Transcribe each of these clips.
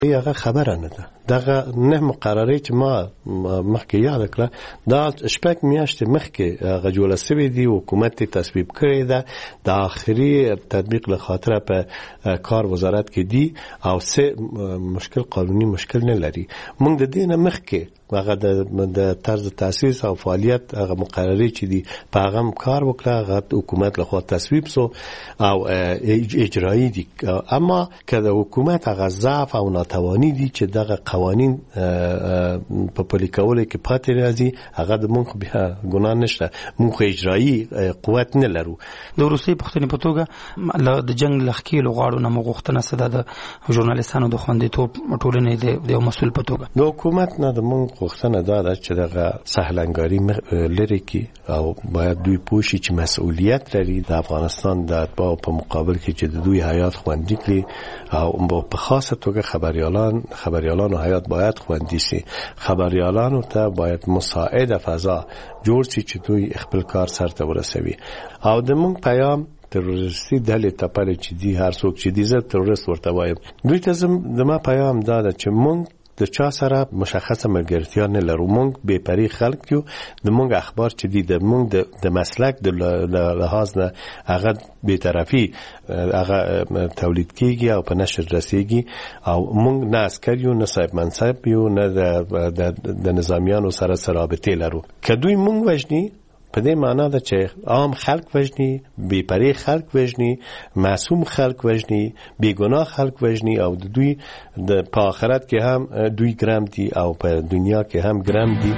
هغه خبره نه ده. دغه نه مقررې چې ما مخکې یاد کړه دا شپږ میاشتې مخکې هغه جوړه شوې دي، حکومت تصویب کړې ده، د آخري تطبیق له خاطر په کار وزارت کې دي او څه مشکل قانوني مشکل نه لري. موږ د دې نه مخکې هغه د طرز تاسیس او فعالیت هغه مقررې چې دي په هغه کار وکړه، هغه حکومت له خوا تصویب سو او اجرایی دي. اما که د حکومت هغه ضعف او ناتوانی دي چې دغه قوانین په پلي کولو کې پاتې راځي، هغه د موږ بیا ګناه نشته، موږ اجرایی قوت نه لرو. د روسي پښتنې په توګه د جنگ لخکېلو غاړو نه موږ غوښتنه څه ده د ژورنالیستانو د خوندیتوب ټولنې د یو مسؤل په توګه؟ د حکومت نه د موږ غوښتنه دا ده چې دغه سهلنګاري لري کی او باید دوی پوه شي چې مسؤلیت لري د افغانستان د اتباعو په مقابل کې چې د دوی حیات خوندي کړي او په خاصه توګه خبریالان و حیات باید خوندي شي. خبریالانو ته باید مساعد فضا جوړ شي چې دوی خپل کار سرته ورسوي. او د موږ پیام تروریستی ډلې ته پاره چې دی هر څوک چې دی زه تروریست ورته وایم، دوی ته زما پیام دا ده چې موږ د چا سره مشخصه ملګرتیا نه لرو. موږ بې پرې خلک یو، د موږ اخبار چې دي د موږ د مسلک د لحاظ نه هغه بی‌طرفي هغه تولید کیږي او په نشر رسیږي او موږ نه عسکر یو، نه صاحب منصب یو، نه د نظامیانو سره رابطې لرو. که دوی موږ وژني په دې معنا ده چې عام خلک وژني، بې پرې خلک وژني، معصوم خلک وژني، بې ګناه خلک وژني او د دوی په آخرت کې هم دوی ګرم دي او په دنیا کې هم ګرم دي.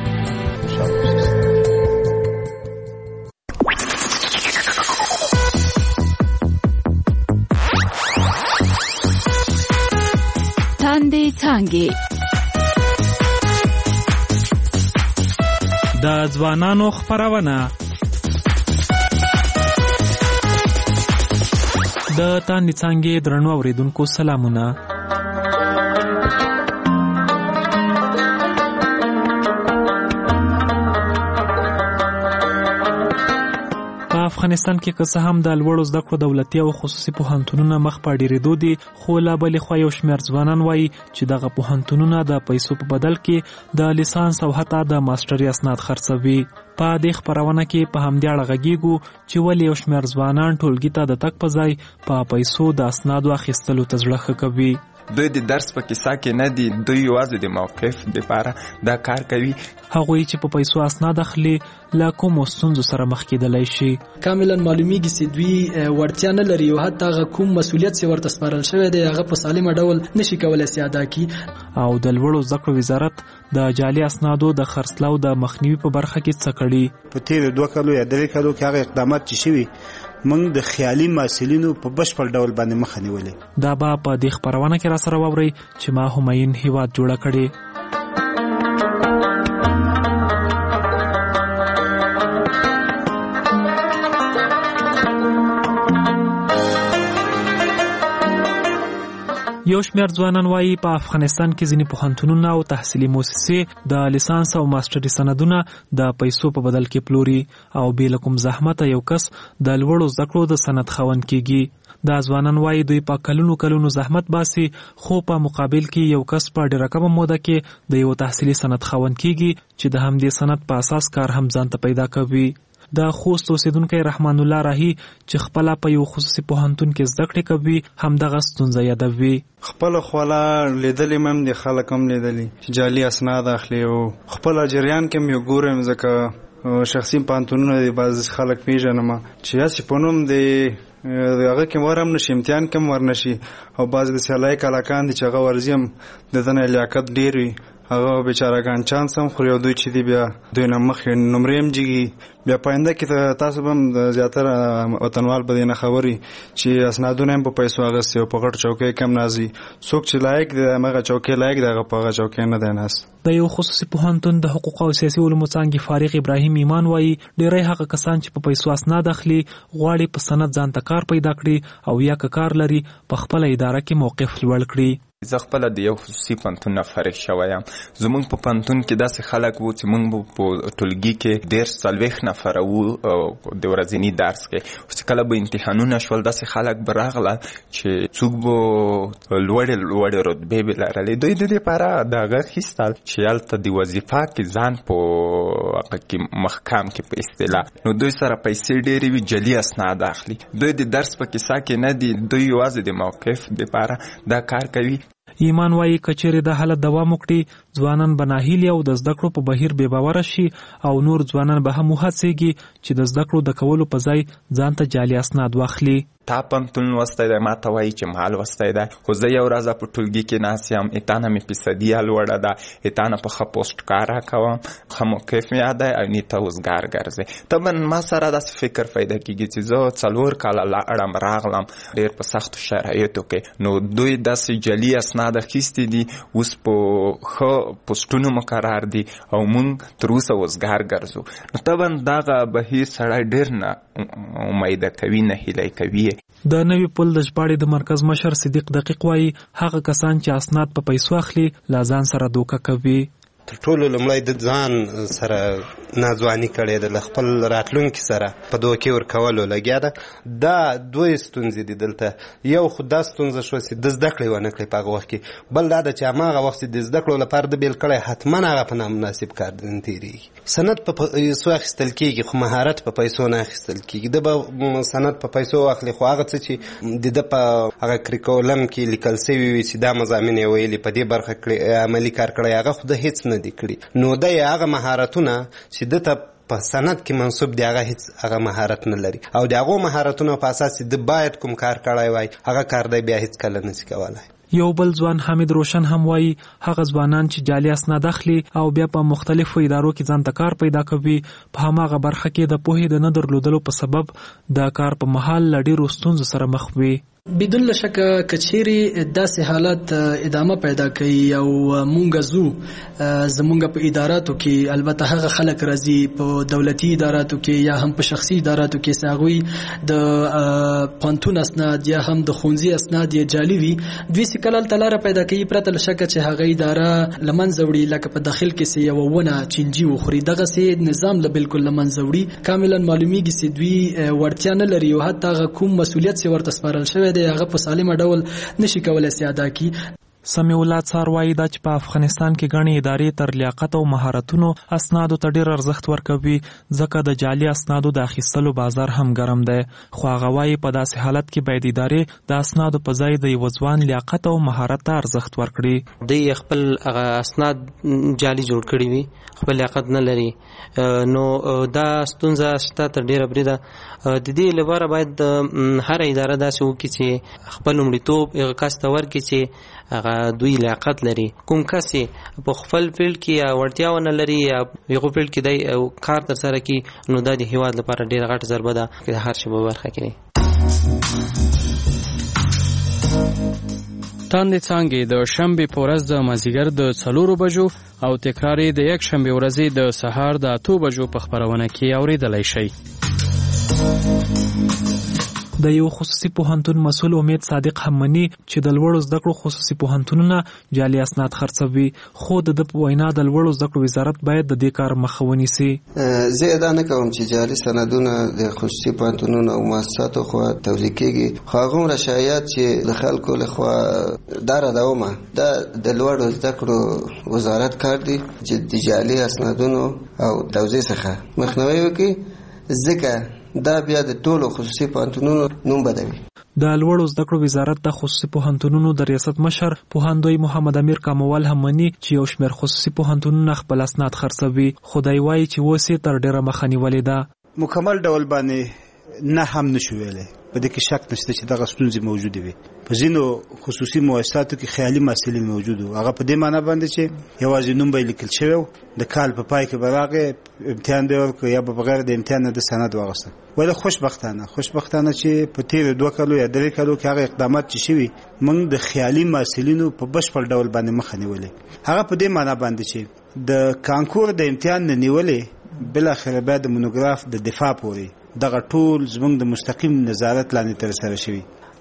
تاندې څانګې د ځوانانو خپرونه د تاندې څانګې درنو اوریدونکو سلامونه. افغانستان کې که څه هم د لوړو زده کړو دولتي او خصوصي پوهنتونونه مخ په ډیرېدو دي، خو لا بلې خوا یو شمېر ځوانان وایي چې دغه پوهنتونونه د پیسو په بدل کې د لیسانس او حتی د ماسټري اسناد خرڅوي. په دې خپرونه کې په همدې اړه غږیږو چې ولې یو شمېر ځوانان ټولګي ته د تګ په ځای په پیسو د اسنادو اخیستلو ته زړه ښه کوي. دوی د درس په کیسه کې نه دي، دوی یوازې د موقف لپاره دا کار کوي. هغوی چې په پیسو اسناد اخلي له کومو ستونزو سره مخ کېدلی شي. کاملا معلومیږي چې دوی وړتیا نه لري او حتی هغه کوم مسؤلیت چې ورته سپارل شوی دی هغه په سالمه ډول نشي کولی چې ادا کړي. او د لوړو زده کړو وزارت د جعلي اسنادو د خرڅلاو د مخنیوي په برخه کې څه کړي؟ په تیرو 2 کالو یا 3 کالو کې هغه اقدامات چې شوي موږ د خیالي محصلینو په بشپړ ډول باندې مخه نیولې. دا به په دې خپرونه کې را سره واورئ چې ما همایون هیواد جوړه کړې. یو شمېر ځوانان وایي په افغانستان کې ځینې پوهنتونونه او تحصیلي مؤسسې د لیسانس او ماسټري سندونه د پیسو په بدل کې پلوري او بې له کوم زحمته یو کس د لوړو زده کړو د سند خاوند کیږي. دا ځوانان وایي دوی په کلونو زحمت باسي، خو په مقابل کې یو کس په ډېره کمه موده کې د یو تحصیلي سند خاوند کیږي چې د همدې سند په اساس کار هم ځان ته پیدا کوي. د خوست اوسیدونکی رحمان الله راهی چې خپل په یو خصوصي پوهنتون کې زده کړې کوي هم دغه ستونزه یادوي. خپل خواله لیدلې مم دي، خلک هم لیدلي چې جعلي اسناد اخلي او خپل جریان کې مې ګورم ځکه شخصي پوهنتونونه دي بعض خلک پیژنم چې هسې په نوم دی هغه کې ورم نشي، امتحان کې ورنشي او بعض د سیالای کلاکان دي چې هغه ورزیم د دنه لیاقت ډیر وي، هغه بیچارهګان چانس هم خوري او دوی چې دی بیا دوی نه مخې نمرې هم جګي. بیا پاینده کې تاسو به هم زیاتره وطنوال به نه خبري چې اسنادونه هم په پیسو اغستې او په غټ چوکۍ کم نازي. څوک چې لایق دی هغه چوکۍ لایق دی، هغه په هغه چوکۍ نه دی ناست. د یو خصوصي پوهنتون د حقوق او سیاسي علومو څانګې فارغ ابراهیم ایمان وایي ډېری هغه کسان چې په پیسو اسناد اخلي غواړي په سند ځان ته کار پیدا کړي او یا که کار لري په خپله اداره کې موقف لوړ کړي. زه خپله د یو خصوصي پوهنتون نه فارغ شوی یم. زموږ په پوهنتون کې داسې خلک وو چې موږ په ټولګي کې 40 نفره وو د ورځني درس کې. چې کله به امتحانونه شول داسې خلک به راغلل چې څوک به لوړې رتبې به لرلې. دوی د دې لپاره د هغه اخیستل چې هلته د وظیفه کې ځان په هغه کې محکم کې په اصطلاح، نو دوی سره پیسې ډېرې وي، جعلي اسناد اخلي. دوی د درس په کیسه کې نه دي، دوی یوازې د موقف لپاره دا کار کوي. ایمان وایي کچېرې د حالت دوام وکړي ځوانان به ناهیلي او د زده کړو په بهیر بې باوره شي او نور ځوانان به هم وهڅېږي چې د زده کړو د کولو په ځای ځان ته جعلي اسناد واخلي. تا پوهنتون لوستی دی، ما ته وایي چې ما لوستی دی، خو زه یو ورځ په ټولګي کې ناست یم، اتانه مې فیصدیه لوړه ده، اتانه په ښه پوسټ کار کوم، ښه موقف مې یاد دی او نیته اوزګار ګرځي. طبعا ما سره داسې فکر پیدا کېږي چې زه 4 کاله لاړم راغلم ډېر په سختو شرایطو کې، نو دوی داسې جعلي اسناد اخیستي دي، اوس په ښه پوسټونو مقرر دي او موږ تر اوسه اوزګار ګرځو. نو طبعا دغه بهیر سړی ډېر نه امیده کوي، نه هیلی کوي. د نوي پل د ژباړې د مرکز مشر صدیق دقیق وایي هغه کسان چې اسناد په پیسو اخلي لا ځان سره دوکه کوي. تر ټولو لومړی د ځان سره ناځواني کړې ده، له خپل راتلونکي سره په دوکې ورکولو لګیا ده. دا دوی ستونزې دي دلته. یو خو دا ستونزه شوه چې د زده کړې ونه کړې په هغه وخت کې، بل دا ده چې هماغه وخت د زده کړو لپاره د بیل کړی حتما هغه په نامناسب کار تېرېږي. سند په پیسو اخیستل کېږي خو مهارت په پیسو نه اخیستل کېږي. ده به سند په پیسو واخلي خو هغه څه چې د ده په هغه کریکولم کې لیکل سوي وي چې دا مضامین یې ویلي په دې برخه کې عملي کار کړی، هغه خو ده هېڅ نه دي کړي. نو ده یې هغه مهارتونه چې ده ته په سند کې منصوب دی هغه هیڅ هغه مهارت نه لري، او د هغو مهارتونو په اساس چې ده باید کوم کار کړی وای هغه کار دی بیا هیڅ کله نشي کولی. یو بل ځوان حمید روشن هم وایي هغه ځوانان چې جعلي اسناد اخلي او بیا په مختلفو ادارو کې ځان ته کار پیدا کوي په هماغه برخه کې د پوهې د نه درلودلو په سبب د کار په مهال له ډېرو ستونزو سره مخ وي. بدون لشک کچيري داسې حالات ادامه پیدا کوي او مونږ زمونږ په اداراتو کې البته هغه خلک راځي په دولتي اداراتو کې یا هم په شخصي اداراتو کې ساغوي د پانتون اسناد یا هم د خونځي اسناد یې جعلي وي، دوی سکلل تلاره پیدا کوي پرته لشک چې هغه اداره لمنځه وړي، لکه په داخل کې سي یو ونه چینجی وخوري، دغه سي نظام له بالکل لمنځه وړي، کاملا معلومیږي چې دوی ورتیا نه لري او حتی کوم مسولیت سي ورته سپارل شوی دی هغه په سالمه ډول نشي کولای سي ادا کړي. سمیع الله څار وایي دا چې په افغانستان کې ګڼې ادارې تر لیاقت او مهارتونو اسنادو ته ډېر ارزښت ورکوي، ځکه د جعلي اسنادو د اخیستلو بازار هم ګرم دی. خو هغه وایي په داسې حالت کې باید ادارې د اسنادو په ځای د یوه ځوان لیاقت او مهارت ته ارزښت ورکړي. دوی خپل هغه اسناد جعلي جوړ کړي وي، خپل لیاقت نه لري، نو دا ستونزه شته تر ډېره بریده. د دې لپاره باید هر اداره داسې وکړي چې خپل لومړیتوب هغه کس ته ورکړي چې هغه دوی لیاقت لري. کوم کس په خپل فیلډ کې یا وړتیا ونه لري یا یو فیلډ کې دی کار تر سره کړي، نو دا د هیواد لپاره ډېره غټه ضربه ده چې هر شی په برخه کې. تاندې څانګې د شنبې په ورځ د مازدیګر د 4 بجو او تکرار یې د یک شنبې ورځې د سهار د 8 بجو په خپرونه کې اوریدلای شئ. د یو خصوصي پوهنتون مسؤل امید صادق هم مني چې د لوړو زده کړو خصوصي پوهنتونونه جعلي اسناد خرڅوي، خو د وینا د لوړو زده کړو وزارت باید د دې کار مخه ونیسي. زه دا نه کوم چې جعلي سندونه د خصوصي پوهنتونونو او مؤسساتو خوا توزیع کېږي، خو هغومره شایعات چې د خلکو لخوا دا ردومه دا د لوړو زده کړو وزارت کار دی چې د جعلي اسنادونو او توزیع څخه مخنیوی وکړي، ځکه دا بیا د ټولو خصوصي پوهنتونونو نوم بدوي. د لوړو زده کړو وزارت د خصوصي پوهنتونونو د ریاست مشر پوهندوی محمد امیر کاموال هم مني چې یو شمېر خصوصي پوهنتونونه خپل اسناد خرڅوي، خو دی وایي چې اوس یې تر ډېره مخه نیولې ده. مکمل ډول باندې نه هم نشو ویلی، په دې کې شک نشته چې دغه ستونزې موجودې وي. په ځینو خصوصي مؤسساتو کې خیالي محصلین موجود وو، هغه په دې معنی باندې چې یوازې نوم به یې لیکل شوی و، د کال په پای کې به راغی امتحان به ورکړ یا به بغیر د امتحان نه د سند واغسته. ولې خوشبختانه چې په تېرو 2 کالو یا 3 کالو کې هغه اقدامات چې شوي موږ د خیالي محصلینو په بشپړ ډول باندې مخه نیولې. هغه په دې معنی باندې چې د کانکور د امتحان نه نیولې بالاخره بعد د مونوګراف د دفاع پورې دغه ټول زموږ د مستقیم نظارت لاندې تر سره شوي،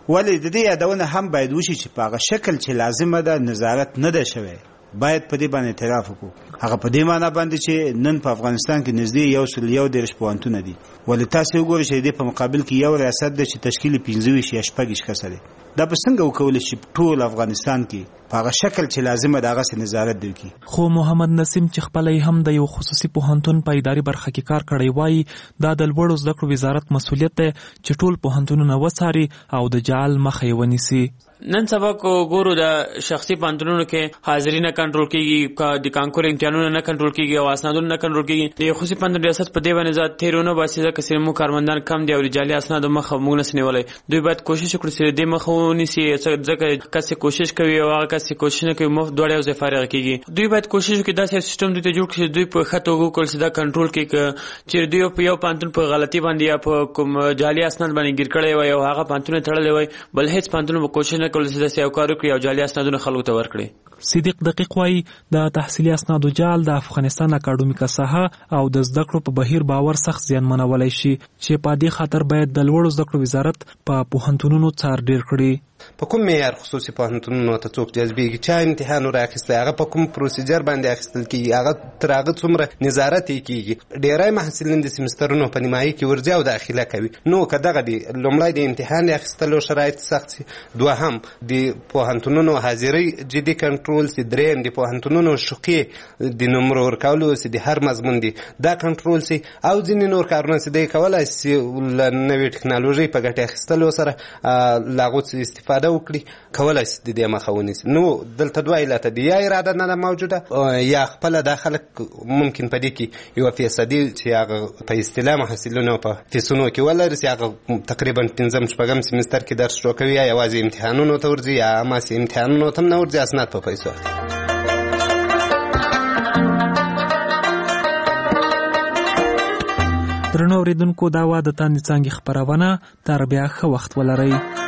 ولې د دې یادونه هم باید وشي چې په هغه شکل چې لازمه ده نظارت نه ده شوی باید په دې باندې اعتراف وکړو. هغه په دې معنی باندې چې نن په افغانستان کې نږدې 1.1 پوهنتونه دي، ولې تاسو وګورئ چې دې په مقابل کې یو ریاست ده چې تشکیل 25 یا 26 کسه دی. دا به څنګه وکولای شي ټول افغانستان کې په هغه شکل چې لازمه ده هغه نظارت وکړي؟ خو محمد نسیم چې خپل هم د یو خصوصي پوهنتون په اداري برخه کې کار کړی وایي دا د لوړو زده کړو وزارت مسؤلیت دی چې ټول پوهنتونونه وڅاري او د جعل مخه یې ونیسي. نن سبا کو ګورو د شخصي پوهنتونونو کې حاضري نه کنټرول کیږي، د کانکور امتحانونه نه کنټرول کیږي او اسنادونه نه کنټرول کیږي. د خصوصي پوهنتون ریاست په دې باندې ذات تیرونه باسي ځکه چې مو کارمندان کم دي او جعلي اسناد مخه موږ نه سنولای. دوی باید کوشش وکړي چې دې مخه ونیسي ځکه کسي کوشش کوي او هغه کسي کوشش نه کوي مفت دوړې او زفارغ کیږي. دوی باید کوشش وکړي دا سیستم دوی ته جوړ کړي دوی په خطو وګورل چې دا کنټرول کړي چې دوی په یو پوهنتون په غلطي باندې یا په کوم جعلي اسناد باندې ګیر کړي وي او هغه پوهنتون تړلې وي، بل هیڅ پوهنتون په کوشش نه کوي چې دا او جعلي اسنادونه خلکو ته ورکړي. صدیق دقیق وایي د تحصیلي اسنادو جعل د افغانستان اکاډمیکه ساحه او د زده کړو په بهیر باور سخت زیانمنولی شي چې په دې خاطر باید د لوړو زده کړو وزارت په پوهنتونونو څار ډیر کړي. په کوم معیار خصوصي پوهنتونونو ته څوک جذبېږي، چا امتحان راخیستی، هغه په کوم پروسیجر باندې اخیستل کېږي، هغه تر هغه څومره نظارت یې کېږي. ډېری محصلین د سیمسترونو په نیمایي کې ورځي او داخله کوي. نو که دغه دي لومړی د امتحان اخیستلو شرایط سخت سي، دوهم د پوهنتونونو حاضرۍ جدي کنټرول سي، دریم د پوهنتونونو شقې د نمرو ورکولو سي د هر مضمون دي دا کنټرول سي، او ځینې نور کارونه چې دی کولی سي له نوې ټکنالوژۍ په ګټې اخیستلو سره له هغو څخه استفاده وکړي، کولی شي د دې مخه ونیسي. نو دلته دوه علته دي، یا اراده نه ده موجوده یا خپله دا خلک ممکن په دې کې یوه فیصدي چې هغه په اصطلاح محصلینو په فیسونو کې ولري چې هغه تقریبا 5 سیمستر کې درس شروع کوي، یا یوازې امتحانونو ته ورځي یا هماسې امتحانونو ته هم نه ورځي، اسناد په پیسو اخلي. درنو اورېدونکو دا وه د تاندې څانګې خپرونه. تر بیا ښه وخت ولرئ.